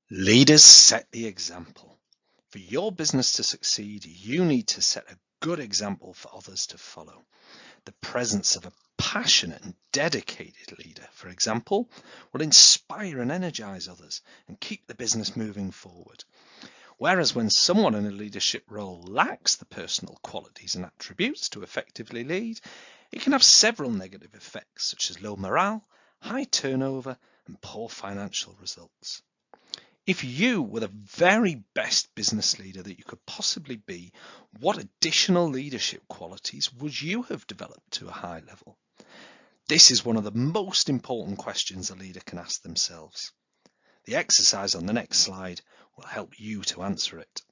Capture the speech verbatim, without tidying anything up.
Leaders set the example. For your business to succeed, you need to set a good example for others to follow. The presence of a passionate and dedicated leader, for example, will inspire and energize others and keep the business moving forward. Whereas when someone in a leadership role lacks the personal qualities and attributes to effectively lead, it can have several negative effects, such as low morale, high turnover, and poor financial results. If you were the very best business leader that you could possibly be, what additional leadership qualities would you have developed to a high level? This is one of the most important questions a leader can ask themselves. The exercise on the next slide will help you to answer it.